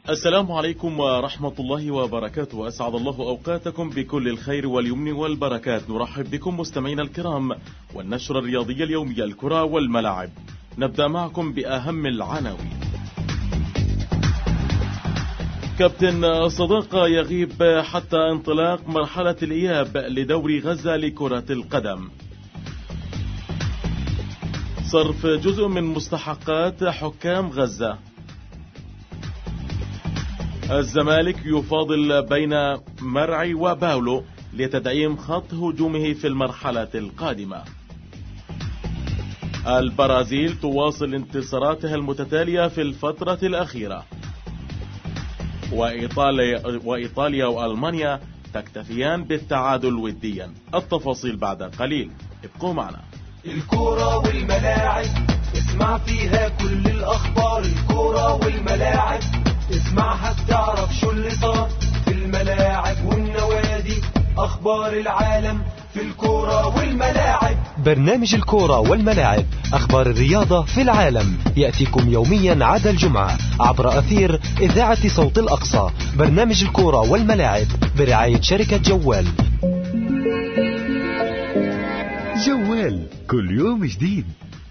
السلام عليكم ورحمة الله وبركاته. أسعد الله أوقاتكم بكل الخير واليمن والبركات. نرحب بكم مستمعينا الكرام والنشرة الرياضية اليومية الكرة والملاعب. نبدأ معكم بأهم العناوين. كابتن صداقة يغيب حتى انطلاق مرحلة الإياب لدوري غزة لكرة القدم. صرف جزء من مستحقات حكام غزة. الزمالك يفاضل بين مرعي وباولو لتدعيم خط هجومه في المرحلة القادمة. البرازيل تواصل انتصاراتها المتتالية في الفترة الأخيرة. وإيطاليا وألمانيا تكتفيان بالتعادل وديا. التفاصيل بعد قليل، ابقوا معنا. الكرة والملاعب اسمع فيها كل الأخبار. الكرة والملاعب اسمعها تعرف شو اللي صار في الملاعب والنوادي. أخبار العالم في الكرة والملاعب. برنامج الكرة والملاعب، أخبار الرياضة في العالم، يأتيكم يوميا عدا الجمعة عبر أثير إذاعة صوت الأقصى. برنامج الكرة والملاعب برعاية شركة جوال. جوال كل يوم جديد.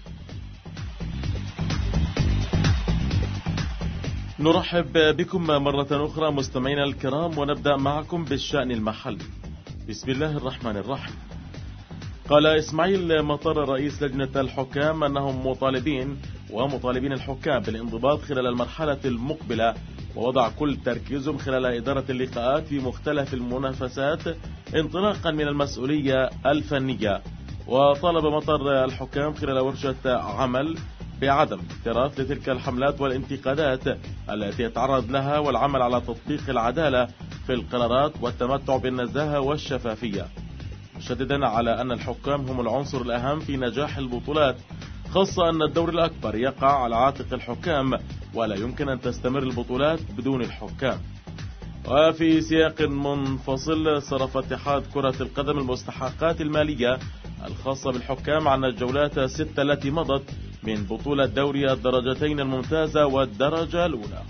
نرحب بكم مرة أخرى مستمعينا الكرام، ونبدأ معكم بالشأن المحلي. بسم الله الرحمن الرحيم. قال إسماعيل مطر رئيس لجنة الحكام أنهم مطالبين الحكام بالانضباط خلال المرحلة المقبلة، ووضع كل تركيزهم خلال إدارة اللقاءات في مختلف المنافسات انطلاقا من المسؤولية الفنية. وطالب مطر الحكام خلال ورشة عمل بعدم اكتراث لتلك الحملات والانتقادات التي يتعرض لها، والعمل على تطبيق العدالة في القرارات والتمتع بالنزاهة والشفافية، مشددا على أن الحكام هم العنصر الأهم في نجاح البطولات، خاصة أن الدور الأكبر يقع على عاتق الحكام ولا يمكن أن تستمر البطولات بدون الحكام. وفي سياق منفصل، صرف اتحاد كرة القدم المستحقات المالية الخاصة بالحكام عن الجولات 6 التي مضت من بطولة دوري الدرجتين الممتازة والدرجة الأولى.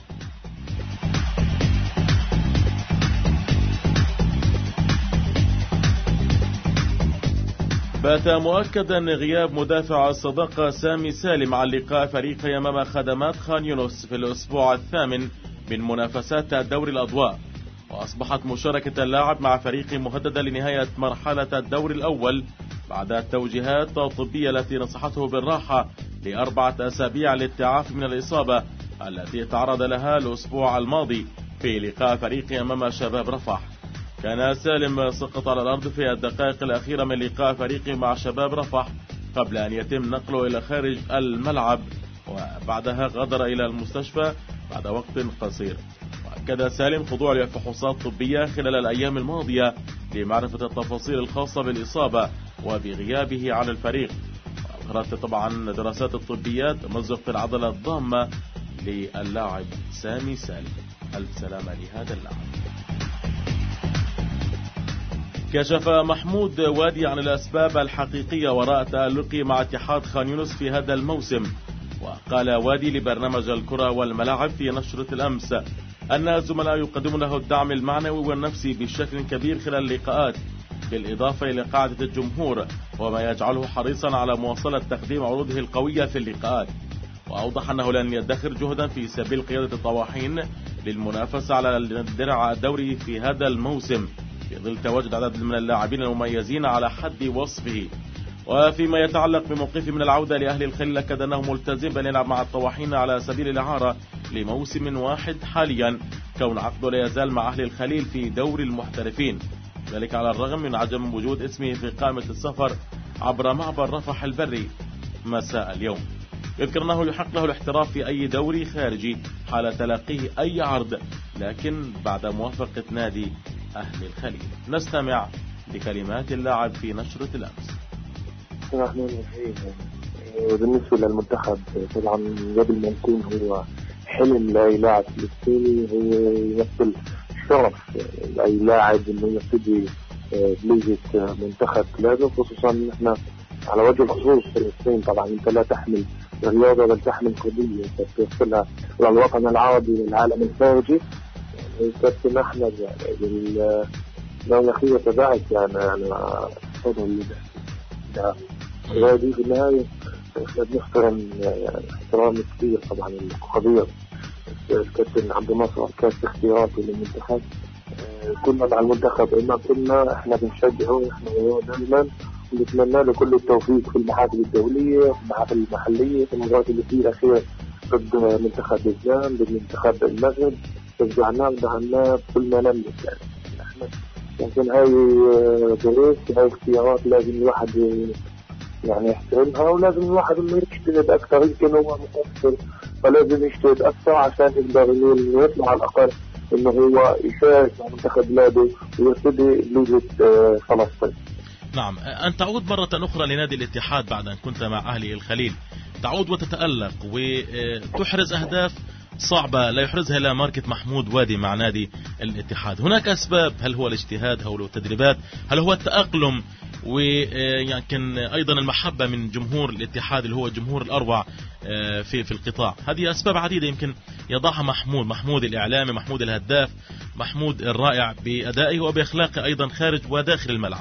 بات مؤكدا غياب مدافع الصداقة سامي سالم عن لقاء فريقه أمام خدمات خان يونس في الأسبوع الثامن من منافسات دوري الأضواء، وأصبحت مشاركة اللاعب مع فريقه مهددة لنهاية مرحلة الدور الأول بعد التوجيهات الطبية التي نصحته بالراحة ل4 أسابيع للتعافي من الإصابة التي تعرض لها الأسبوع الماضي في لقاء فريقه أمام شباب رفح. كان سالم سقط على الأرض في الدقائق الأخيرة من لقاء فريقه مع شباب رفح قبل أن يتم نقله إلى خارج الملعب، وبعدها غادر إلى المستشفى بعد وقت قصير. وأكد سالم خضوعه لفحوصات طبية خلال الأيام الماضية لمعرفة التفاصيل الخاصة بالإصابة وبغيابه عن الفريق. وأظهرت طبعا دراسات الطبيات مزق في العضلة الضامة للاعب سامي سالم. ألف سلامة لهذا اللاعب. كشف محمود وادي عن الأسباب الحقيقية وراء تألقه مع اتحاد خان يونس في هذا الموسم. وقال وادي لبرنامج الكرة والملاعب في نشرة الأمس أن الزملاء يقدمون له الدعم المعنوي والنفسي بشكل كبير خلال اللقاءات، بالإضافة إلى قاعدة الجمهور، وما يجعله حريصا على مواصلة تقديم عروضه القوية في اللقاءات. وأوضح أنه لن يدخر جهدا في سبيل قيادة الطواحين للمنافسة على الدرع الدوري في هذا الموسم، في ظل تواجد عدد من اللاعبين المميزين على حد وصفه. وفيما يتعلق بموقفه من العودة لأهل الخليل، أكد أنه ملتزم بأن يلعب مع الطواحين على سبيل الإعارة لموسم واحد حاليا، كون عقده لا يزال مع أهل الخليل في دور المحترفين، ذلك على الرغم من عدم وجود اسمه في قائمة السفر عبر معبر رفح البري مساء اليوم. يذكر أنه يحق له الاحتراف في أي دوري خارجي حال تلقيه أي عرض، لكن بعد موافقة نادي أهل الخليل. نستمع لكلمات اللاعب في نشرة الأمس. بالنسبة للمنتخب طبعا قبل ما يكون هو حلم لأي لاعب فلسطيني، هو يمثل شرف لأي لاعب إنه يبتدي بليجة منتخب بلاده، خصوصا إن إحنا على وجه الخصوص فلسطين طبعا أنت لا تحمل الرياضة بل تحمل قضية توصلها للوطن العربي والعالم الخارجي. كابتن أحمد يعني لو أخيه تبعت يعني أنا أفضل هذه في النهاية نحترم احترام كبير طبعا الخبير الكابتن عبد الناصر كانت اختياراته للمنتخب. كنا مع المنتخب كنا احنا بنشجعه احنا دائما ونتمنى له كل التوفيق في المحافل الدولية في المحافل المحلية في المباريات اللي فيه الأخير ضد منتخب لبنان ضد منتخب المغرب شجعناه ودعمناه بكل ما نملك يعني احنا لكن هاي ظروف هاي اختيارات لازم الواحد يعني يحترمها ولازم الواحد انه يجتهد اكثر. يمكن هو مقصر فلازم يجتهد اكثر عشان يقدر انه يطلع على الاقل انه هو يشارك مع منتخب بلاده ويرتدي بلوزة فلسطين. نعم، أن تعود مرة أخرى لنادي الاتحاد بعد أن كنت مع أهلي الخليل، تعود وتتألق وتحرز أهداف صعبة لا يحرزها إلا ماركة محمود وادي مع نادي الاتحاد. هناك أسباب، هل هو الاجتهاد، هل هو التدريبات، هل هو التأقلم، ويمكن أيضا المحبة من جمهور الاتحاد اللي هو الجمهور الأروع في القطاع. هذه أسباب عديدة يمكن يضعها محمود الإعلامي، محمود الهداف، محمود الرائع بأدائه وبأخلاقه أيضا خارج وداخل الملعب.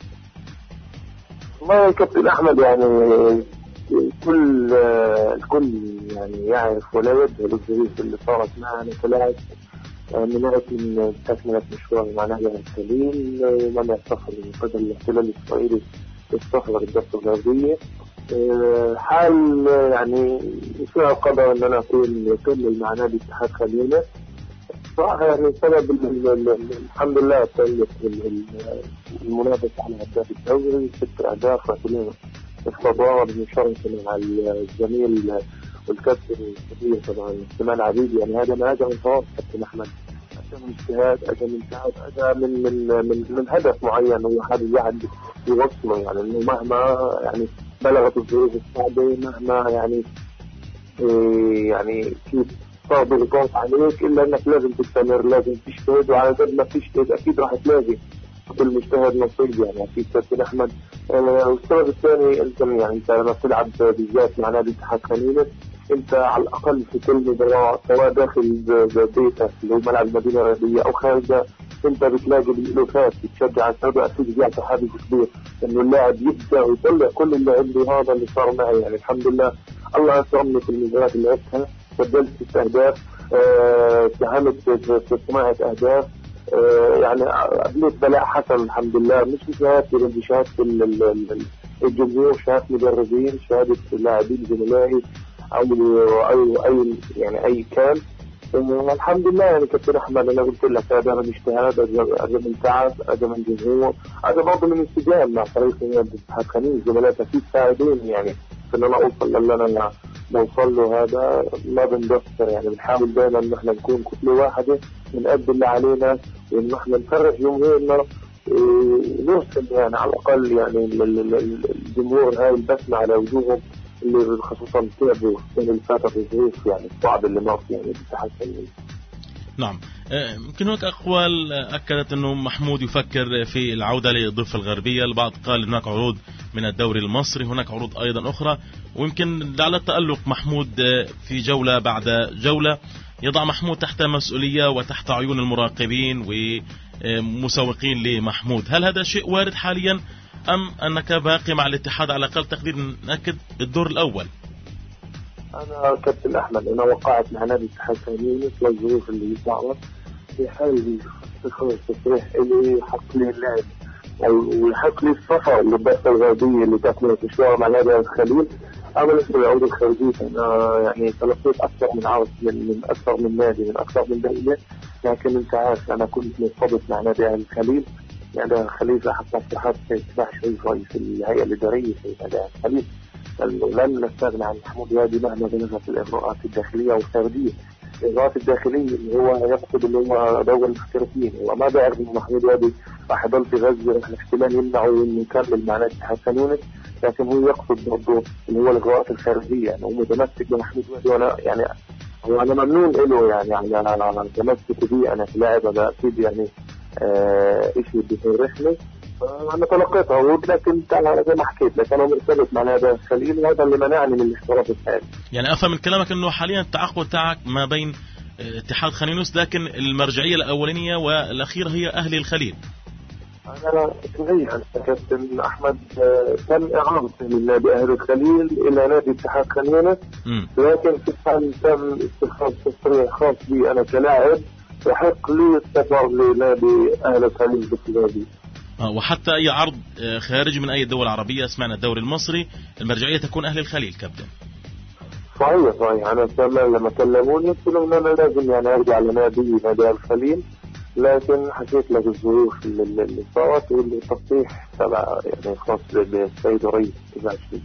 ما كابتن أحمد يعني الكل يعني يعرف ولا يجهل الظروف اللي صارت معنا كلاعب من وقت من تكملة مشوار مع نادي الخليل ومنع السفر من قبل الاحتلال الإسرائيلي للسفر للضفة الغربية. حال يعني فيها القدر ان انا اكون اكمل مع نادي اتحاد خليل صراحه يعني سبب الحمد لله تمت المنافسه على هداف الدوري 6 اهداف وكلنا استضافه بمشاركه مع الزميل والكابتن الكبير طبعا كمال عبيد. يعني هذا ما اجى من فراغ كابتن احمد، اجى من اجتهاد، اجى من تعب، اجى من هدف معين هو حابب يعد يوصله. يعني انه مهما يعني بلغت الظروف الصعبه مهما يعني كيف صار ضغوطات عليك الا انك لازم تستمر لازم تجتهد وعلى قد ما تجتهد اكيد راح تلاقي كل مجتهد نصيب. يعني اكيد كابتن احمد. والسبب الثاني انت يعني انت لما بتلعب بالذات مع نادي اتحاد خليل انت على الاقل في كل مباراه سواء داخل بيتك اللي هو ملعب المدينه الرياضيه او خارجها انت بتلاقي الالوفات بتشجع الفريق اكيد بيعطي حافز كبير انه اللاعب يبدا ويطلع كل اللي عنده. هذا اللي صار معي يعني الحمد لله الله اكرمني في المباريات اللي لعبتها سجلت 6 اهداف ساهمت في صناعه اهداف يعني قبلت بلاء حسن الحمد لله مش شهادتي بدي شهاده الجمهور شهاده مدربين شهاده لاعبين زملائي او اي يعني اي كان الحمد لله. يعني كابتن احمد انا قلت لك هذا من اجتهاد هذا من تعب هذا من جمهور هذا برضه من انسجام مع فريق اتحاد خليل زملائي اكيد ساعدين يعني ان انا اوصل اللي انا بوصل له. هذا ما بنقصر يعني بنحاول دائما ان احنا نكون كتله واحده بنقدم اللي علينا وان احنا نفرح جمهورنا نرسل يعني على الاقل يعني الجمهور هاي البسمه على وجوههم اللي خصوصا تعبوا السنه اللي فاتت الظروف يعني الصعب اللي ما في يعني بتحت. نعم، يمكن هناك أقوال أكدت أنه محمود يفكر في العودة للضفة الغربية. البعض قال هناك عروض من الدوري المصري، هناك عروض أيضا أخرى، ويمكن على التألق محمود في جولة بعد جولة يضع محمود تحت مسؤولية وتحت عيون المراقبين ومسوقين لمحمود. هل هذا شيء وارد حاليا أم أنك باقي مع الاتحاد على أقل تقدير نأكد الدور الأول؟ أنا كابتن أحمد أنا وقعت مع نادي اتحاد خليل مثل الظروف اللي صارت في حال خلص تصريح إلي حق لي اللعب أو يحق لي السفر للضفة الغربية اللي تكمل مشوار مع نادي الخليل. أما بالنسبة للعروض الخارجية أنا يعني تلقيت أكثر من عرض من أكثر من نادي من أكثر من دولة، لكن أنت عارف أنا كنت مرتبط مع نادي الخليل. يعني الخليل حتى صحات اتباع شريف رئيس الهيئة الإدارية في نادي الخليل لن نستغنى عن محمود وادي مهما بلغت الإجراءات الداخلية والخارجية. الإجراءات الداخلية اللي هو يقصد اللي هو دور المحترفين وما بيعرف إن محمود وادي راح يضل في غزة راح الاحتلال يمنعه إنه يكمل مع نادي اتحاد خليل، لكن هو يقصد برضه اللي هو الإجراءات الخارجية يعني هو متمسك بمحمود وادي وأنا يعني هو أنا ممنون له يعني على تمسك بي أنا كلاعب هذا أكيد يعني إشي بيفرحني. أنا تلقيت عروض، لكن زي ما حكيت لك أنا مرتبط مع نادي الخليل، وهذا اللي منعني من الاحتراف الحالي. يعني أفهم من كلامك أنه حاليا التعاقد تاعك ما بين اتحاد خان يونس، لكن المرجعية الأولانية والأخيرة هي أهلي الخليل. أنا صحيح كابتن أحمد تم إعارتي من نادي أهلي الخليل إلى نادي اتحاد خان يونس، لكن في الحال تم اتخاذ تصريح خاص بي أنا كلاعب يحق لي السفر لنادي أهلي الخليل بالنادي. وحتى أي عرض خارج من أي دولة عربية، سمعنا الدوري المصري، المرجعية تكون أهلي الخليل كابتن. صحيح أنا كمان لما كلموني قلت لهم أنا لازم يعني أرجع لنادي الخليل، لكن حكيت لك الظروف اللي صارت والتصريح تبع يعني خاص بالسيد رئيس الاتحاد.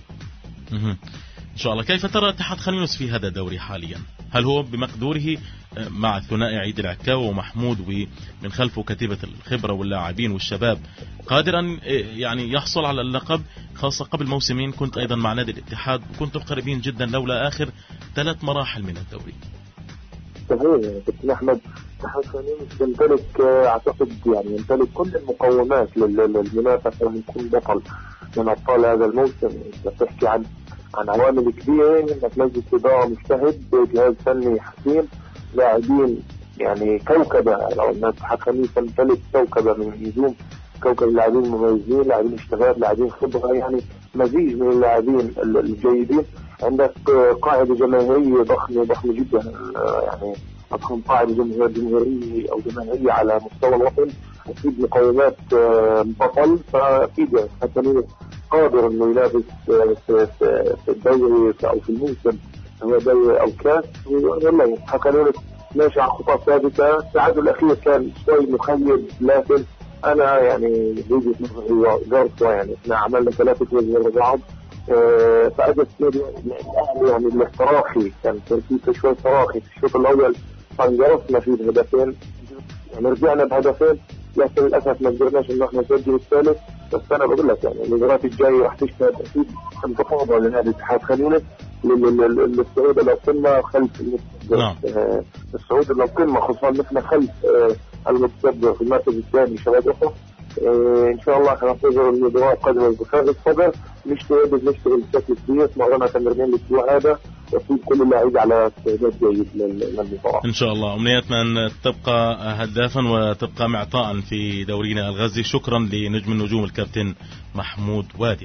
إن شاء الله. كيف ترى اتحاد خان يونس في هذا الدوري حاليا؟ هل هو بمقدوره مع الثنائي عيد العكاوي ومحمود ومن خلفه كتيبة الخبرة واللاعبين والشباب قادر أن يعني يحصل على اللقب، خاصة قبل موسمين كنت أيضا مع نادي الاتحاد وكنتم قريبين جدا لولا آخر 3 مراحل من الدوري؟ صحيح كابتن أحمد، اتحاد خان يونس يمتلك أعتقد يعني يمتلك كل المقومات للمنافسة ويكون بطل من أبطال هذا الموسم. بتحكي عن عوامل كبيرة، انك مجلس إدارة مجتهد، جهاز فني حكيم، لاعبين يعني كوكبة. لو ان اتحاد خان يونس تمتلك كوكبة من النجوم، كوكب لاعبين مميزين، لاعبين اشتغال، لاعبين خبرة، يعني مزيج من اللاعبين الجيدين. عندك قاعدة جماهيرية ضخمة جدا، يعني أضخم قاعدة جماهيرية أو جماهيرية على مستوى الوطن، أكيد مقومات بطل. فأكيد يعني اتحاد قادر انه ينافس في الدوري او في الموسم هو دوري او كاس. والله اتحاد يونس ماشي على خطى ثابته. التعادل الاخير كان شوي مخيب، لكن انا يعني وجهه نظري جارفه، يعني احنا عملنا 3 فوز ورا بعض، فاجت الاهلي يعني الاحترافي كان في شوي صراخي في الشوط الاول، فانجرفنا فيه بهدفين، يعني رجعنا بهدفين، لكن للاسف ما قدرناش ان احنا نسجل الثالث. بس انا بقول لك يعني المباريات الجايه راح تشهد اكيد انتفاضه لنادي اتحاد خان يونس للصعود الى القمه خلف المتصدر. الصعود الى القمه، خصوصا نحن خلف المتصدر في المركز الثاني شباب اخر. ان شاء الله حننتظر المباراه قدر بفارغ الصبر، نشتغل بشكل كبير، مرنا تمرين الاسبوع هذا، واكيد كل اللاعبين على استعداد جيد للمباراه ان شاء الله. امنيتنا ان تبقى هدافا وتبقى معطاء في دورينا الغزي. شكرا لنجم النجوم الكابتن محمود وادي.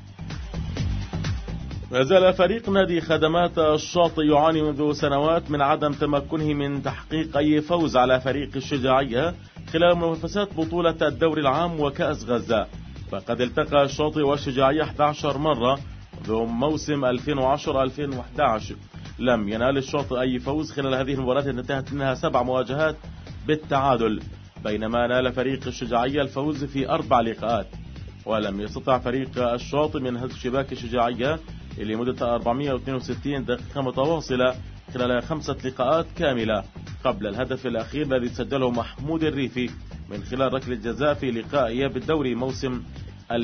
ما زال فريق نادي خدمات الشاطئ يعاني منذ سنوات من عدم تمكنه من تحقيق أي فوز على فريق الشجاعية خلال منافسات بطولة الدوري العام وكأس غزة. فقد التقى الشاطئ والشجاعية 11 مرة منذ موسم 2010-2011. لم ينال الشاطئ أي فوز خلال هذه المباريات، انتهت منها 7 مواجهات بالتعادل، بينما نال فريق الشجاعية الفوز في 4 لقاءات. ولم يستطع فريق الشاطئ من هز شباك الشجاعية لمدة 462 دقيقة متواصلة خلال 5 لقاءات كاملة قبل الهدف الأخير الذي سجله محمود الريفي من خلال ركلة جزاء في لقاء إياب الدوري موسم 2013-2014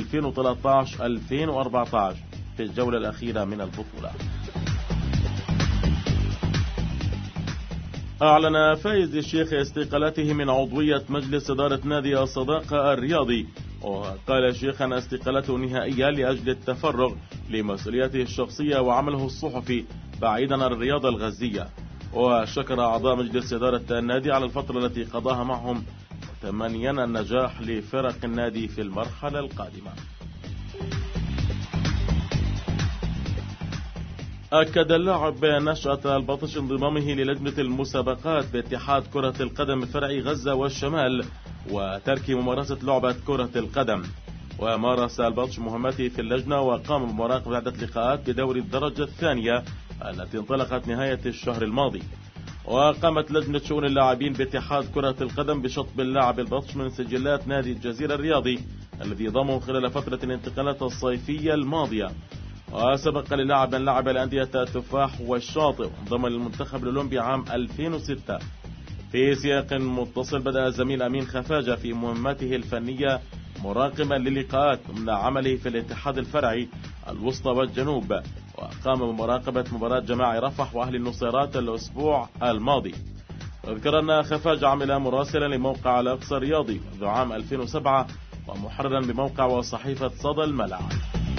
في الجولة الأخيرة من البطولة. أعلن فايز الشيخ استقالته من عضوية مجلس إدارة نادي الصداقة الرياضي، وقال الشيخ أن استقالته نهائية لأجل التفرغ لمسؤولياته الشخصية وعمله الصحفي بعيدا عن الرياضة الغزية. وشكر أعضاء مجلس إدارة النادي على الفترة التي قضاها معهم، متمنيا النجاح لفرق النادي في المرحلة القادمة. أكد اللاعب نشأة البطش انضمامه للجنة المسابقات باتحاد كرة القدم فرع غزة والشمال وترك ممارسة لعبة كرة القدم. ومارس البطش مهمته في اللجنة وقام بمراقبة عدة لقاءات بدوري الدرجة الثانية التي انطلقت نهاية الشهر الماضي. وقامت لجنة شؤون اللاعبين باتحاد كرة القدم بشطب اللاعب البطش من سجلات نادي الجزيرة الرياضي الذي ضمه خلال فترة الانتقالات الصيفية الماضية. وسبق للاعب من لعب الأندية التفاح والشاطئ، انضم للمنتخب الأولمبي عام 2006. في سياق متصل بدأ الزميل أمين خفاجة في مهمته الفنية مراقبا للقاءات من عمله في الاتحاد الفرعي الوسطى والجنوب، وقام بمراقبة مباراة جماعي رفح وأهل النصيرات الأسبوع الماضي. اذكر أن خفاجة عمل مراسلا لموقع الأقصى الرياضي منذ عام 2007، ومحررا بموقع وصحيفة صدى الملاعب.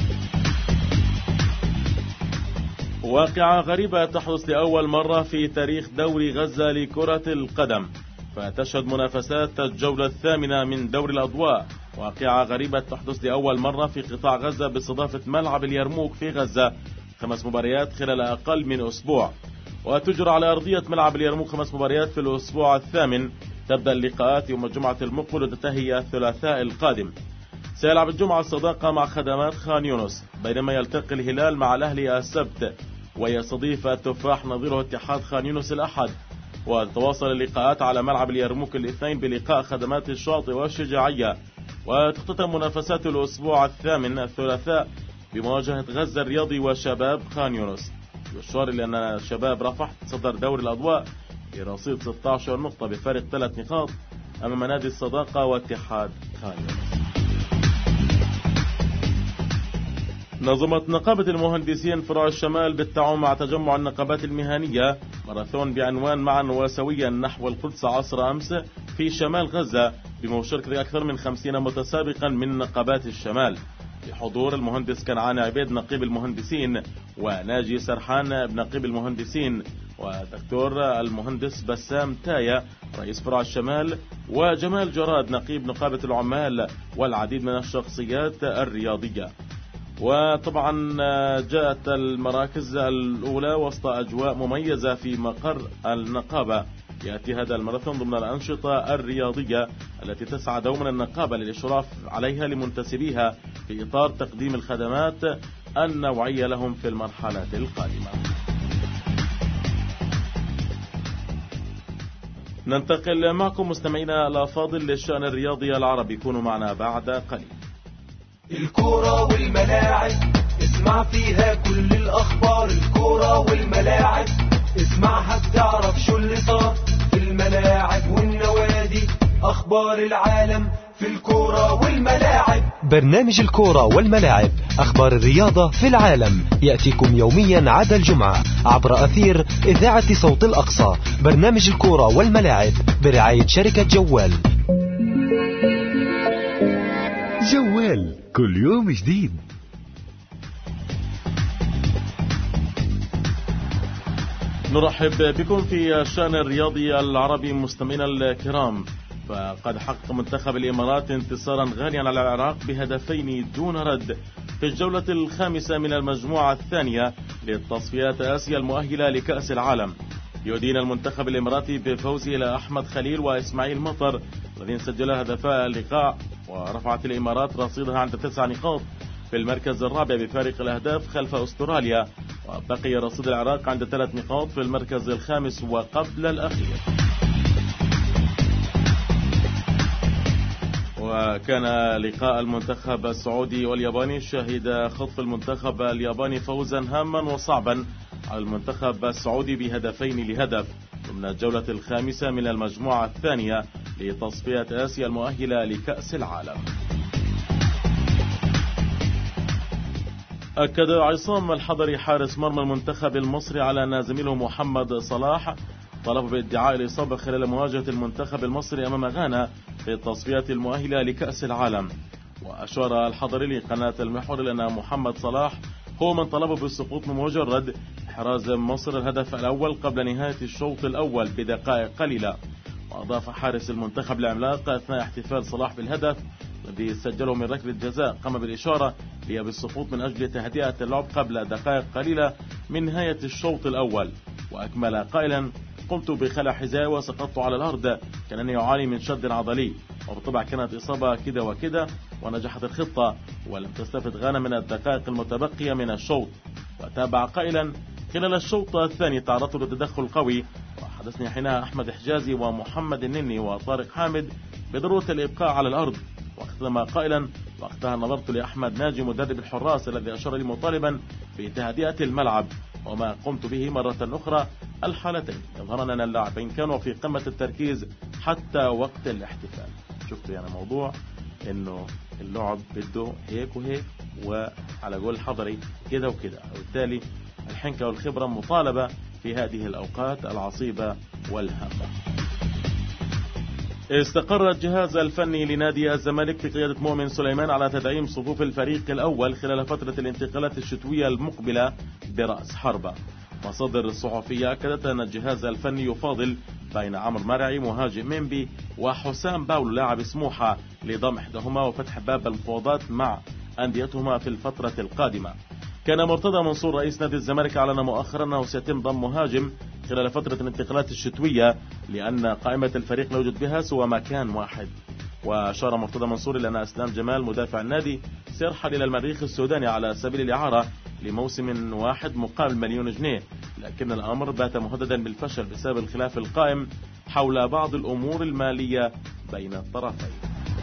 واقعة غريبة تحدث لأول مرة في تاريخ دوري غزة لكرة القدم، فتشهد منافسات الجولة الثامنة من دوري الأضواء واقعة غريبة تحدث لأول مرة في قطاع غزة باستضافة ملعب اليرموك في غزة 5 مباريات خلال أقل من أسبوع. وتجرى على أرضية ملعب اليرموك 5 مباريات في الأسبوع الثامن. تبدأ اللقاءات يوم الجمعة المقبل وتنتهي الثلاثاء القادم. سيلعب الجمعة الصداقة مع خدمات خان يونس، بينما يلتقي الهلال مع الأهلي السبت، ويستضيف التفاح نظيره اتحاد خان يونس الأحد. وتتواصل اللقاءات على ملعب اليرموك الاثنين بلقاء خدمات الشاطئ والشجاعية. وتختتم منافسات الأسبوع الثامن الثلاثاء بمواجهة غزة الرياضي وشباب خان يونس. يشار إلى أن شباب رفح صدر دوري الأضواء برصيد 16 نقطة بفارق 3 نقاط أمام نادي الصداقة واتحاد خان يونس. نظمت نقابة المهندسين فروع الشمال بالتعاون مع تجمع النقابات المهنية ماراثون بعنوان معا وسويا نحو القدس عصر أمس في شمال غزة بمشاركة أكثر من 50 متسابقا من نقابات الشمال، بحضور المهندس كنعان عبيد نقيب المهندسين، وناجي سرحان بنقيب المهندسين، ودكتور المهندس بسام تايا رئيس فروع الشمال، وجمال جراد نقيب نقابة العمال، والعديد من الشخصيات الرياضية. وطبعا جاءت المراكز الأولى وسط أجواء مميزة في مقر النقابة. يأتي هذا الماراثون ضمن الأنشطة الرياضية التي تسعى دوما النقابة للإشراف عليها لمنتسبيها في إطار تقديم الخدمات النوعية لهم في المرحلة القادمة. ننتقل معكم مستمعينا الأفاضل للشأن الرياضي العربي، كونوا معنا بعد قليل. الكورة والملاعب اسمع فيها كل الأخبار، الكورة والملاعب اسمعها بتعرف شو اللي صار في الملاعب والنوادي، أخبار العالم في الكورة والملاعب. برنامج الكورة والملاعب، أخبار الرياضة في العالم، يأتيكم يوميا عدا الجمعة عبر أثير إذاعة صوت الأقصى. برنامج الكورة والملاعب برعاية شركة جوال. جوال كل يوم جديد. نرحب بكم في الشأن الرياضي العربي مستمعينا الكرام. فقد حقق منتخب الإمارات انتصارا غاليا على العراق بهدفين دون رد في الجولة الخامسة من المجموعة الثانية للتصفيات آسيا المؤهلة لكأس العالم. يدين المنتخب الإماراتي بفوزه إلى أحمد خليل وإسماعيل مطر الذين سجلا هدفا اللقاء، ورفعت الإمارات رصيدها عند 9 نقاط في المركز الرابع بفارق الأهداف خلف أستراليا، وبقي رصيد العراق عند 3 نقاط في المركز الخامس وقبل الأخير. وكان لقاء المنتخب السعودي والياباني شهد خطف المنتخب الياباني فوزا هاما وصعبا على المنتخب السعودي بهدفين لهدف ضمن الجولة الخامسة من المجموعة الثانية لتصفيات آسيا المؤهلة لكأس العالم. أكد عصام الحضري حارس مرمى المنتخب المصري على أن زميله محمد صلاح طلب بادعاء الإصابة خلال مواجهة المنتخب المصري أمام غانا في التصفيات المؤهلة لكأس العالم. وأشار الحضري لقناة المحور لأن محمد صلاح هو من طلبه بالسقوط بمجرد إحراز مصر الهدف الأول قبل نهاية الشوط الأول بدقائق قليلة. وأضاف حارس المنتخب العملاق أثناء احتفال صلاح بالهدف الذي سجله من ركلة جزاء قام بالإشارة هي بالسقوط من أجل تهدئة اللعب قبل دقائق قليلة من نهاية الشوط الأول. وأكمل قائلا: قمت بخلع حذائي وسقطت على الأرض كأنني أعاني من شد عضلي، وبالطبع كانت إصابة كده وكده، ونجحت الخطة ولم تستفد غانا من الدقائق المتبقية من الشوط. وتابع قائلا: خلال الشوط الثاني تعرضت لتدخل قوي، وحدثني حينها أحمد حجازي ومحمد النني وطارق حامد بضرورة الإبقاء على الأرض. واختم قائلا: وقتها نظرت لأحمد ناجي مدرب الحراس الذي أشار لي مطالبا بتهدئة الملعب، وما قمت به مرة أخرى الحالتين يظهرن أن اللاعبين كانوا في قمة التركيز حتى وقت الاحتفال. شفتوا يعني موضوع إنه اللعب بده هيك وهيك، وعلى قول الحضري كده وكده، وبالتالي الحنكة والخبرة مطالبة في هذه الأوقات العصيبة والهامة. استقر الجهاز الفني لنادي الزمالك بقيادة مؤمن سليمان على تدعيم صفوف الفريق الأول خلال فترة الانتقالات الشتوية المقبلة برأس حربة. مصادر صحفية أكدت أن الجهاز الفني يفاضل بين عمرو مرعي مهاجم منبي وحسام باولو لاعب سموحة لضم إحداهما وفتح باب المفاوضات مع أنديتهما في الفترة القادمة. كان مرتضى منصور رئيس نادي الزمالك أعلن مؤخرا أنه سيتم ضم مهاجم خلال فترة الانتقالات الشتوية لأن قائمة الفريق لا يوجد بها سوى مكان واحد. وأشار مرتضى منصور إلى أن أسلام جمال مدافع النادي سيرحل إلى المريخ السوداني على سبيل الإعارة لموسم واحد مقابل 1,000,000 جنيه، لكن الأمر بات مهددا بالفشل بسبب الخلاف القائم حول بعض الأمور المالية بين الطرفين.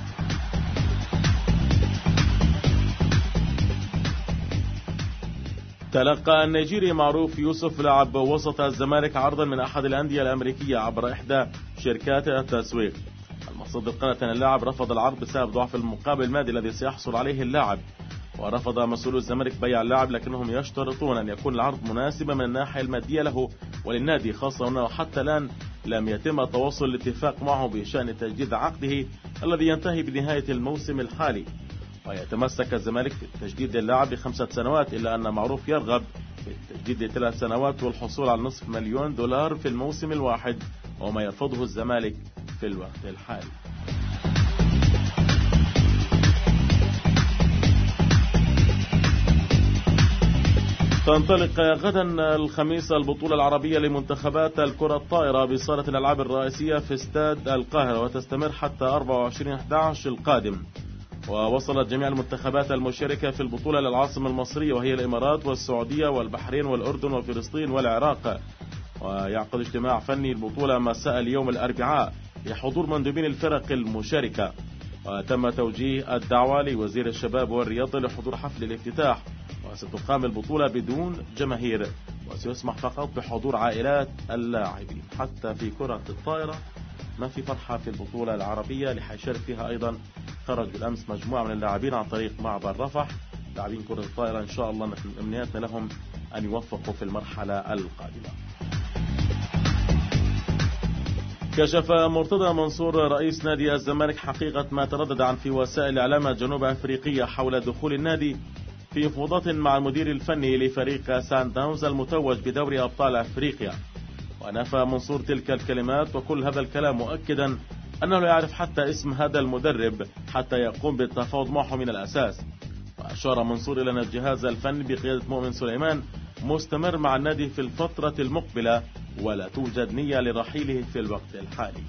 تلقى النيجيري معروف يوسف لاعب وسط الزمالك عرضا من أحد الأندية الأمريكية عبر إحدى شركات التسويق. المصادر قالت أن اللاعب رفض العرض بسبب ضعف المقابل المادي الذي سيحصل عليه اللاعب، ورفض مسؤولو الزمالك بيع اللاعب، لكنهم يشترطون أن يكون العرض مناسبا من الناحية المادية له وللنادي، خاصة أنه حتى الآن لم يتم التوصل الاتفاق معه بشأن تجديد عقده الذي ينتهي بنهاية الموسم الحالي. ويتمسك الزمالك في تجديد اللاعب ب5 سنوات، إلا أن معروف يرغب في التجديد 3 سنوات والحصول على $500,000 في الموسم الواحد، وما يرفضه الزمالك في الوقت الحالي. تنطلق غدا الخميس البطولة العربية لمنتخبات الكرة الطائرة بصالة الألعاب الرئيسية في استاد القاهرة، وتستمر حتى 24/11 القادم. ووصلت جميع المنتخبات المشاركة في البطولة للعاصمة المصرية وهي الإمارات والسعودية والبحرين والأردن وفلسطين والعراق. ويعقد اجتماع فني البطولة مساء اليوم الأربعاء لحضور مندوبين الفرق المشاركة. وتم توجيه الدعوة لوزير الشباب والرياضة لحضور حفل الافتتاح، وستقام البطولة بدون جماهير وسيسمح فقط بحضور عائلات اللاعبين. حتى في كرة الطائرة ما في فرحة في البطولة العربية اللي حيشارك فيها أيضا. خرج بالأمس مجموعة من اللاعبين عن طريق معبر رفح، لاعبين كرة الطائرة إن شاء الله أمنياتنا لهم أن يوفقوا في المرحلة القادمة. كشف مرتضى منصور رئيس نادي الزمالك حقيقة ما تردد عن في وسائل الإعلام الجنوب أفريقية حول دخول النادي في مفاوضات مع المدير الفني لفريق سان داونز المتوج بدوري أبطال أفريقيا. ونفى منصور تلك الكلمات وكل هذا الكلام، مؤكدا أنه لا يعرف حتى اسم هذا المدرب حتى يقوم بالتفاوض معه من الأساس. وأشار منصور إلى أن الجهاز الفني بقيادة مؤمن سليمان مستمر مع النادي في الفترة المقبلة ولا توجد نية لرحيله في الوقت الحالي.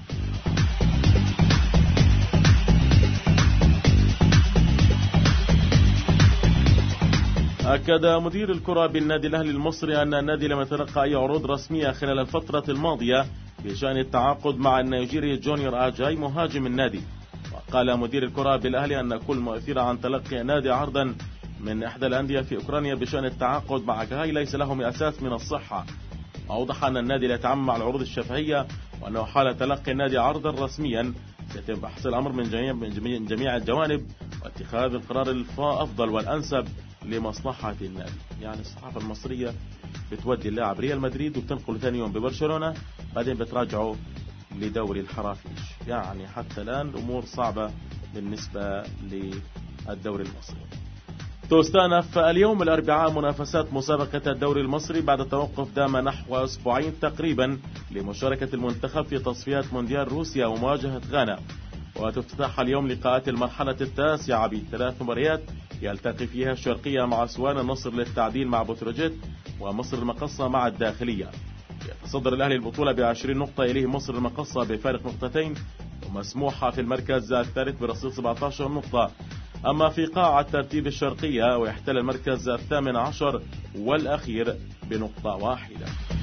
أكد مدير الكرة بالنادي الأهلي المصري أن النادي لم يتلقى أي عروض رسمية خلال الفترة الماضية بشأن التعاقد مع النيجيري جونيور آجاي مهاجم النادي. وقال مدير الكرة بالأهلي أن كل ما أثير عن تلقي النادي عرضا من إحدى الأندية في أوكرانيا بشأن التعاقد مع آجاي ليس له أساس من الصحة. أوضح أن النادي لا يتعامل مع العروض الشفهية، وأنه حال تلقي النادي عرضا رسميا سيتم بحث الأمر من جميع الجوانب واتخاذ القرار الأفضل والأنسب لمصلحة النادي. يعني الصحافة المصرية بتودي اللاعب ريال مدريد وبتنقل ثاني يوم ببرشلونة، بعدين بتراجعوا لدوري الحرافيش. يعني حتى الآن الأمور صعبة بالنسبة للدوري المصري. تستأنف اليوم الأربعاء منافسات مسابقة الدوري المصري بعد توقف دام نحو أسبوعين تقريبا لمشاركة المنتخب في تصفيات مونديال روسيا ومواجهة غانا. وتفتتح اليوم لقاءات المرحلة التاسعة ب3 مباريات يلتقي فيها الشرقية مع أسوان، النصر للتعدين مع بتروجيت، ومصر المقصة مع الداخلية. يتصدر الأهلي البطولة ب20 نقطة، إليه مصر المقصة بفارق نقطتين، ومسموحة في المركز الثالث برصيد 17 نقطة. أما في قاع الترتيب الشرقية ويحتل المركز 18 والأخير بنقطة واحدة.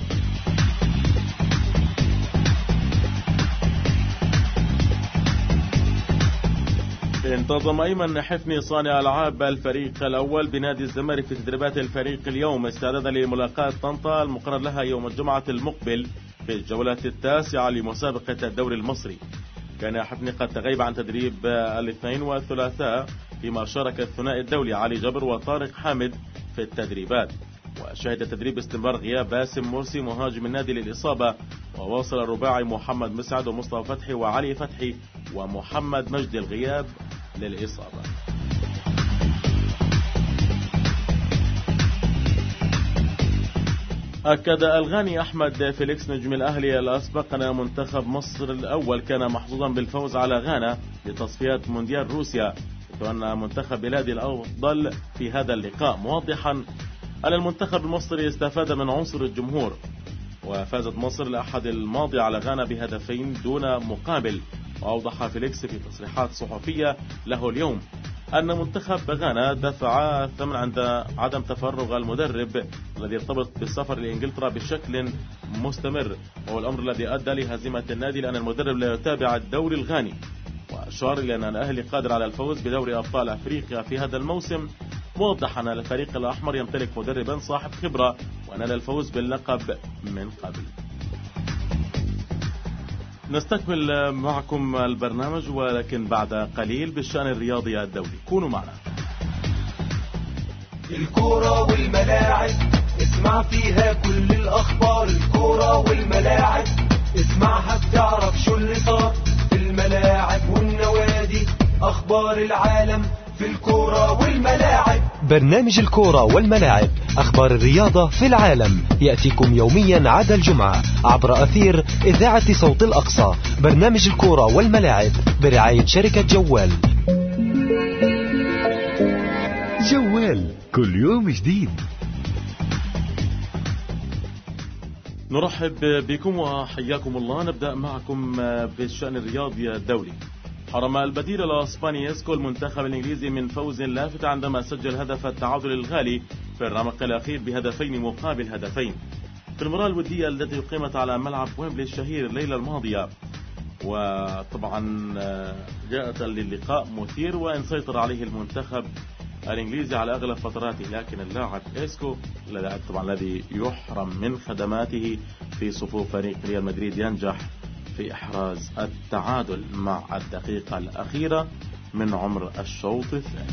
انتظم أيمن حفني صانع ألعاب الفريق الأول بنادي الزمالك في تدريبات الفريق اليوم استعدادا لملاقاة طنطا المقرر لها يوم الجمعة المقبل في الجولة التاسعة لمسابقة الدوري المصري. كان حفني قد تغيب عن تدريب الاثنين والثلاثاء، فيما شارك الثنائي الدولي علي جبر وطارق حامد في التدريبات. وشهد التدريب استمرار غياب باسم مرسي مهاجم النادي للإصابة، وواصل الرباعي محمد مسعد ومصطفى فتحي وعلي فتحي ومحمد مجدي الغياب للإصابة. أكد الغاني أحمد فيليكس نجم الأهلي الأسبق أن منتخب مصر الأول كان محظوظا بالفوز على غانا لتصفيات مونديال روسيا، وأن منتخب بلادي الأفضل في هذا اللقاء، موضحا أن المنتخب المصري استفاد من عنصر الجمهور. وفازت مصر الأحد الماضي على غانا بهدفين دون مقابل. وأوضح فيليكس في تصريحات صحفية له اليوم أن منتخب غانا دفع الثمن عند عدم تفرغ المدرب الذي ارتبط بالسفر لإنجلترا بشكل مستمر، وهو الأمر الذي أدى لهزيمة النادي لأن المدرب لا يتابع الدوري الغاني. وأشار إلى أن الأهلي قادر على الفوز بدوري أبطال أفريقيا في هذا الموسم، موضحا أن الفريق الأحمر يمتلك مدربا صاحب خبرة ونال الفوز باللقب من قبل. نستكمل معكم البرنامج ولكن بعد قليل بالشأن الرياضي الدولي، كونوا معنا. الكورة والملاعب اسمع فيها كل الأخبار، الكورة والملاعب اسمعها بتعرف شو اللي صار في الملاعب والنوادي، أخبار العالم في الكورة والملاعب. برنامج الكورة والملاعب، أخبار الرياضة في العالم، يأتيكم يوميا عدا الجمعة عبر أثير إذاعة صوت الأقصى. برنامج الكورة والملاعب برعاية شركة جوال. جوال كل يوم جديد. نرحب بكم وحياكم الله. نبدأ معكم بالشأن الرياضي الدولي. حرم البديل الاسباني اسكو المنتخب الانجليزي من فوز لافت عندما سجل هدف التعادل الغالي في الرمق الاخير بهدفين مقابل هدفين في المباراة الودية التي اقيمت على ملعب ويمبلي الشهير الليلة الماضية. وطبعا جاءت للقاء مثير وان سيطر عليه المنتخب الانجليزي على اغلب فتراته، لكن اللاعب اسكو اللاعب طبعا الذي يحرم من خدماته في صفوف فريق ريال مدريد ينجح في إحراز التعادل مع الدقيقة الأخيرة من عمر الشوط الثاني.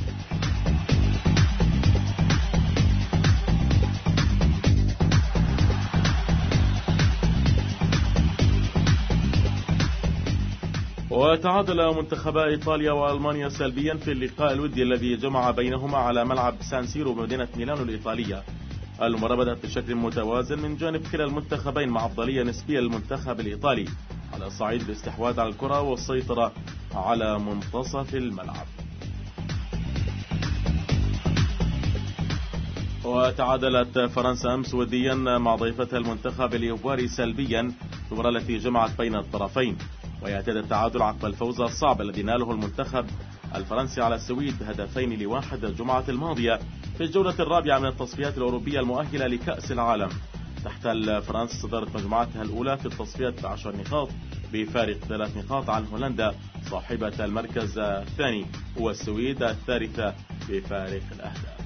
وتعادل منتخبا إيطاليا وألمانيا سلبيا في اللقاء الودي الذي جمع بينهما على ملعب سان سيرو بمدينة ميلانو الإيطالية. المباراة بدأت بشكل متوازن من جانب كلا المنتخبين مع أفضلية نسبية للمنتخب الإيطالي على صعيد الاستحواذ على الكرة والسيطرة على منتصف الملعب. وتعادلت فرنسا أمس وديا مع ضيفتها المنتخب الإيفواري سلبيا في المباراة التي جمعت بين الطرفين، ويعتاد التعادل عقب الفوز الصعب الذي ناله المنتخب الفرنسي على السويد ب2-1 الجمعة الماضية في الجولة الرابعة من التصفيات الأوروبية المؤهلة لكأس العالم. تحتل فرنسا صدارة مجموعتها الأولى في التصفيات ب10 نقاط بفارق 3 نقاط عن هولندا صاحبة المركز الثاني، والسويد الثالثة بفارق الأهداف.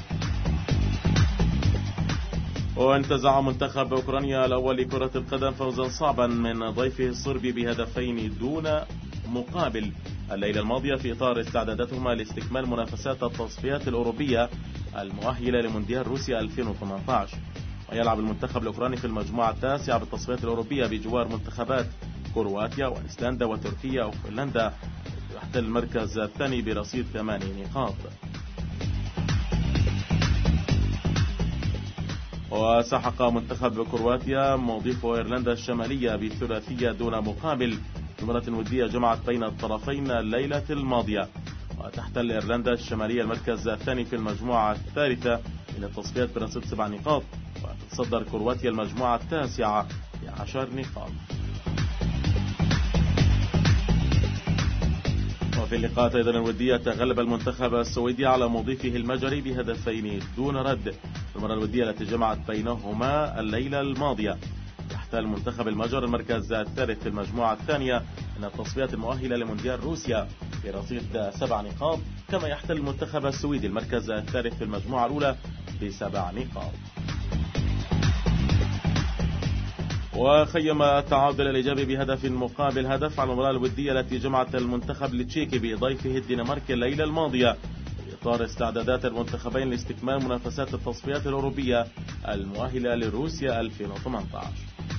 وانتزع منتخب أوكرانيا الأول لكرة القدم فوزا صعبا من ضيفه الصربي بهدفين دون مقابل الليلة الماضية في إطار استعداداتهما لاستكمال منافسات التصفيات الأوروبية المؤهلة لمونديال روسيا 2018. ويلعب المنتخب الأوكراني في المجموعة التاسعة بالتصفيات الأوروبية بجوار منتخبات كرواتيا وأيسلندا وتركيا وفنلندا، يحتل المركز الثاني برصيد 8 نقاط. وسحق منتخب كرواتيا مضيف ايرلندا الشمالية بثلاثية دون مقابل في مباراة ودية جمعت بين الطرفين الليلة الماضية. وتحتل ايرلندا الشمالية المركز الثاني في المجموعة الثالثة من التصفيات برصيد 7 نقاط، وتتصدر كرواتيا المجموعة التاسعة ب10 نقاط. وفي اللقاءات أيضا الودية تغلب المنتخب السويدي على مضيفه المجري بهدفين دون رد في المباراة الودية التي جمعت بينهما الليلة الماضية. يحتل المنتخب المجر المركز الثالث في المجموعة الثانية من التصفيات المؤهلة لمونديال روسيا برصيد 7 نقاط، كما يحتل المنتخب السويدي المركز الثالث في المجموعة الأولى ب7 نقاط. وخيم التعادل الإيجابي بهدف مقابل هدف على المباراة الودية التي جمعت المنتخب التشيكي بضيفه الدنمارك الليلة الماضية في إطار استعدادات المنتخبين لاستكمال منافسات التصفيات الأوروبية المؤهلة لروسيا 2018.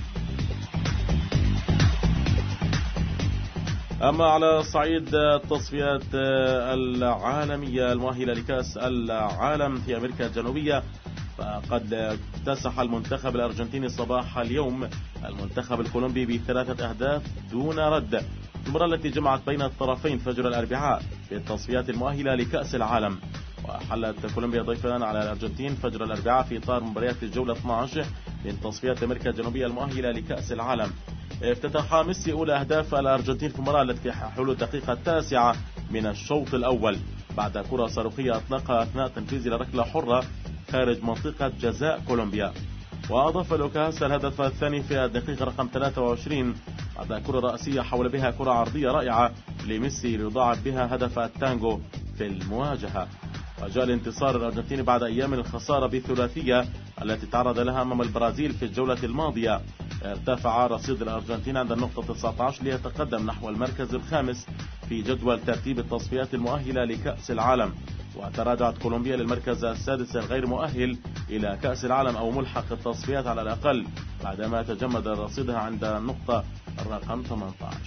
أما على صعيد التصفيات العالمية المؤهلة لكأس العالم في أمريكا الجنوبية، فقد اكتسح المنتخب الأرجنتيني صباح اليوم المنتخب الكولومبي ب3 أهداف دون رد، المباراة التي جمعت بين الطرفين فجر الأربعاء في التصفيات المؤهلة لكأس العالم. وحلت كولومبيا ضيفا على الأرجنتين فجر الأربعاء في إطار مباريات الجولة 12 من تصفيات أمريكا الجنوبية المؤهلة لكأس العالم. افتتح ميسي أولى أهداف الأرجنتين في المباراة التي حلول الدقيقة 9 من الشوط الأول بعد كرة صاروخية أطلقها أثناء تنفيذ ركلة حرة خارج منطقة جزاء كولومبيا. وأضاف لوكاس الهدف الثاني في الدقيقة رقم 23 بعد كرة رأسية حول بها كرة عرضية رائعة لميسي ليضاعف بها هدف التانجو في المواجهة. وجاء الانتصار الأرجنتيني بعد أيام الخسارة بالثلاثية التي تعرض لها أمام البرازيل في الجولة الماضية. ارتفع رصيد الأرجنتين عند النقطة 19 ليتقدم نحو المركز الخامس في جدول ترتيب التصفيات المؤهلة لكأس العالم. وتراجعت كولومبيا للمركز السادس الغير مؤهل إلى كأس العالم أو ملحق التصفيات على الأقل بعدما تجمد رصيدها عند النقطة الرقم 18.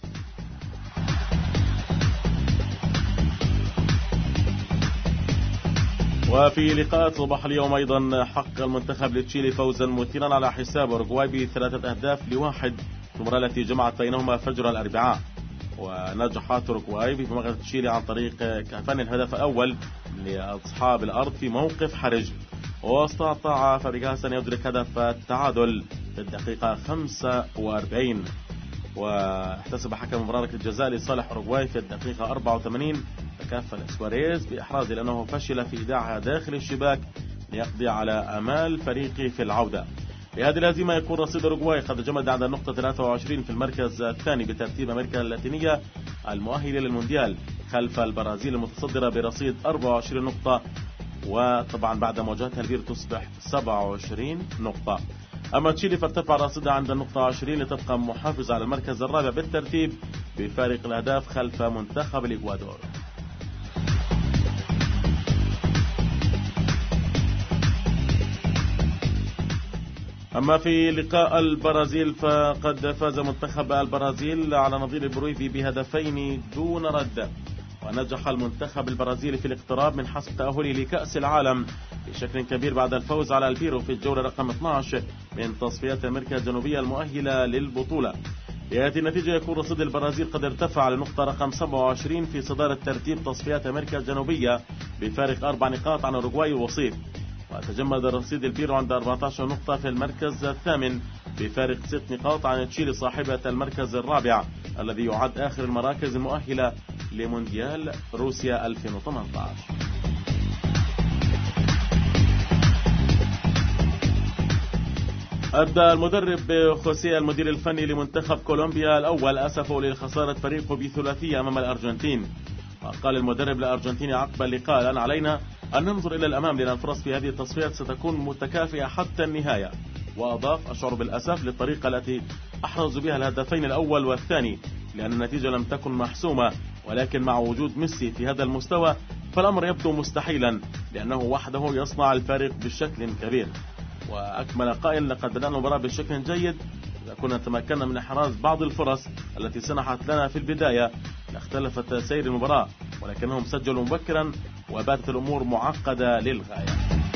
وفي لقاءات صباح اليوم أيضا حقق المنتخب لتشيلي فوزا مثيرا على حساب أوروغواي ب3 أهداف ل1 في المباراة التي جمعت بينهما فجر الأربعاء. ونجحت أوروغواي في مواجهة تشيلي عن طريق كفن الهدف الأول لأصحاب الأرض في موقف حرج، واستطاع فابريغاس أن يدرك هدف التعادل في الدقيقة 45. واحتسب حكم المباراة ركلة جزاء لصالح أوروغواي في الدقيقة 84، تكفل سواريز بإحراز لأنه فشل في إيداعها داخل الشباك ليقضي على أمال فريقه في العودة. بهذه الهزيمة يكون رصيد أوروغواي قد جمد عند النقطة 23 في المركز الثاني بترتيب أمريكا اللاتينية المؤهلة للمونديال خلف البرازيل المتصدرة برصيد 24 نقطة، وطبعا بعد مواجهتها البير تصبح 27 نقطة. أما تشيلي فارتفع رصيدها عند النقطة 20 لتبقى محافظة على المركز الرابع بالترتيب بفارق الأهداف خلف منتخب الإكوادور. أما في لقاء البرازيل فقد فاز منتخب البرازيل على نظير البرويفي بهدفين دون رد، ونجح المنتخب البرازيلي في الاقتراب من حسم تأهله لكأس العالم بشكل كبير بعد الفوز على البيرو في الجولة رقم 12 من تصفيات أمريكا الجنوبية المؤهلة للبطولة. بهذه النتيجة يكون رصيد البرازيل قد ارتفع لنقطة رقم 27 في صدارة ترتيب تصفيات أمريكا الجنوبية بفارق 4 نقاط عن أوروغواي الوصيف. وتجمد رصيد البيرو عند 14 نقطة في المركز الثامن بفارق 6 نقاط عن تشيلي صاحبة المركز الرابع الذي يعد آخر المراكز المؤهلة لمونديال روسيا 2018. أدى المدرب خوسيه المدير الفني لمنتخب كولومبيا الأول أسفه لخسارة فريقه بثلاثية أمام الأرجنتين. وقال المدرب الأرجنتيني عقب اللقاء: الآن علينا أن ننظر إلى الأمام لأن الفرص في هذه التصفيات ستكون متكافئة حتى النهاية. وأضاف: أشعر بالأسف للطريقة التي أحرزوا بها الهدفين الأول والثاني لأن النتيجة لم تكن محسومة، ولكن مع وجود ميسي في هذا المستوى فالأمر يبدو مستحيلا لأنه وحده يصنع الفارق بشكل كبير. وأكمل قائل: لقد بدأنا المباراة بشكل جيد، إذا كنا تمكنا من إحراز بعض الفرص التي سنحت لنا في البداية لاختلفت سير المباراة، ولكنهم سجلوا مبكرا وباتت الأمور معقدة للغاية.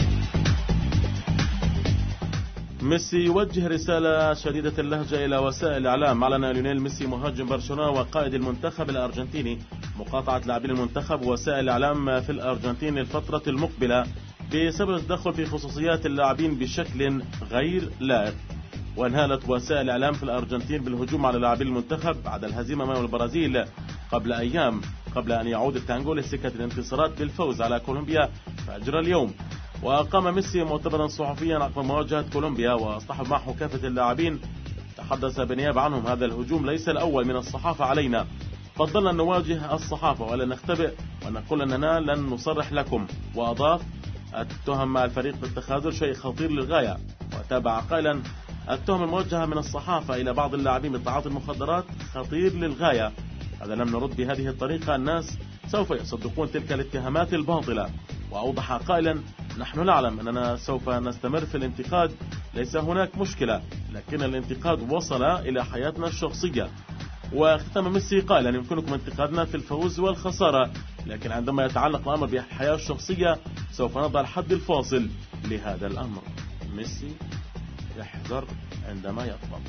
ميسي يوجه رسالة شديدة اللهجة إلى وسائل الإعلام. أعلن ليونيل ميسي مهاجم برشلونة وقائد المنتخب الأرجنتيني مقاطعة لاعبين المنتخب ووسائل الإعلام في الأرجنتين الفترة المقبلة بسبب التدخل في خصوصيات اللاعبين بشكل غير لائق. وانهالت وسائل الإعلام في الأرجنتين بالهجوم على لاعبين المنتخب بعد الهزيمة أمام البرازيل قبل أيام، قبل أن يعود التانجو لسكة الانتصارات بالفوز على كولومبيا فجر اليوم. وقام ميسي مؤتمرا صحفيا عقب مواجهة كولومبيا واصطحب معه كافة اللاعبين. تحدث بالنيابة عنهم: هذا الهجوم ليس الأول من الصحافة علينا، فضلنا أن نواجه الصحافة ولا نختبئ ونقول أننا لن نصرح لكم. وأضاف: التهم مع الفريق بالتخاذل شيء خطير للغاية. وتابع قائلا: التهم الموجهة من الصحافة إلى بعض اللاعبين بتعاطي المخدرات خطير للغاية، هذا لم نرد بهذه الطريقة الناس سوف يصدقون تلك الاتهامات الباطلة. وأوضح قائلا: نحن نعلم أننا سوف نستمر في الانتقاد، ليس هناك مشكلة، لكن الانتقاد وصل إلى حياتنا الشخصية. وختم ميسي قائلا: يمكنكم انتقادنا في الفوز والخسارة، لكن عندما يتعلق الأمر بالحياة الشخصية سوف نضع الحد الفاصل لهذا الأمر. ميسي يحذر عندما يطلب.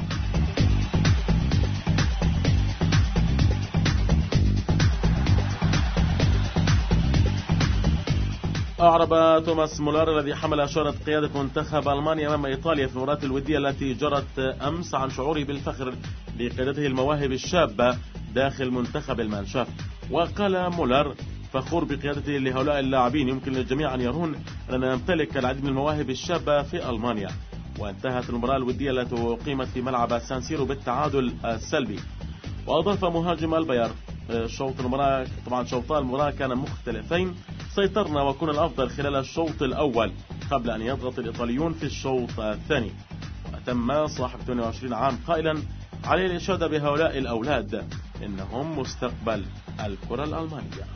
أعرب توماس مولر الذي حمل شارة قيادة منتخب ألمانيا أمام إيطاليا في المباراة الودية التي جرت أمس عن شعوره بالفخر بقيادته المواهب الشابة داخل منتخب المانشافت. وقال مولر: فخور بقيادته لهؤلاء اللاعبين، يمكن للجميع أن يرون أننا نمتلك العديد من المواهب الشابة في ألمانيا. وانتهت المباراة الودية التي أقيمت في ملعب سان سيرو بالتعادل السلبي. وأضاف مهاجم الباير: شوط المباراة، طبعا شوطا المباراة كان مختلفين، سيطرنا وكنا الأفضل خلال الشوط الأول قبل أن يضغط الإيطاليون في الشوط الثاني. وتم صاحب 22 عام قائلا: عليه الإشادة بهؤلاء الأولاد، إنهم مستقبل الكرة الألمانية.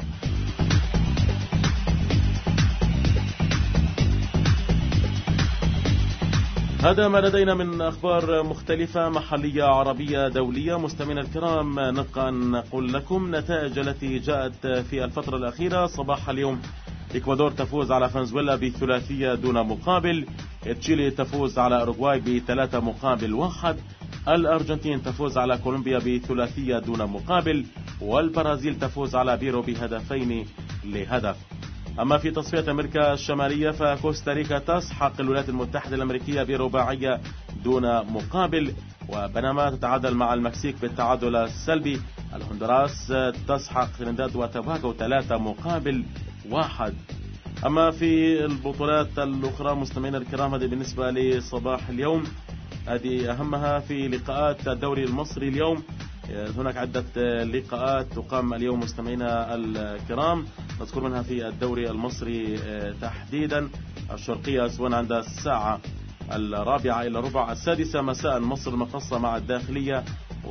هذا ما لدينا من أخبار مختلفة محلية عربية دولية. مستمعينا الكرام، نبقى أن نقول لكم نتائج التي جاءت في الفترة الأخيرة. صباح اليوم إكوادور تفوز على فنزويلا بثلاثية دون مقابل، تشيلي تفوز على أوروغواي ب3-1، الأرجنتين تفوز على كولومبيا بثلاثية دون مقابل، والبرازيل تفوز على بيرو ب2-0. أما في تصفية أمريكا الشمالية فكوستاريكا تسحق الولايات المتحدة الأمريكية برباعية دون مقابل، وبنما تتعادل مع المكسيك بالتعادل السلبي، الهندوراس تسحق ترينداد وتوباغو 3-1. أما في البطولات الأخرى مستمعينا الكرام، هذه بالنسبة لصباح اليوم، هذه أهمها في لقاءات الدوري المصري اليوم. هناك عدة لقاءات تقام اليوم مستمعينا الكرام، نذكر منها في الدوري المصري تحديدا: الشرقية أسوان عند الساعة 4:15، 6 مساء مصر المقصة مع الداخلية،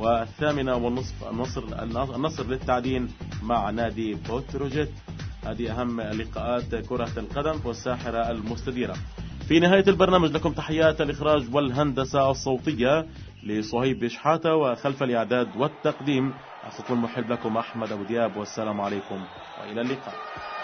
و8:30 النصر للتعدين مع نادي بوتروجيت. هذه أهم لقاءات كرة القدم والساحرة المستديرة. في نهاية البرنامج لكم تحيات الإخراج والهندسة الصوتية لصهيب بشحاتة، وخلف الإعداد والتقديم أخوكم المحب لكم أحمد أبو دياب، والسلام عليكم وإلى اللقاء.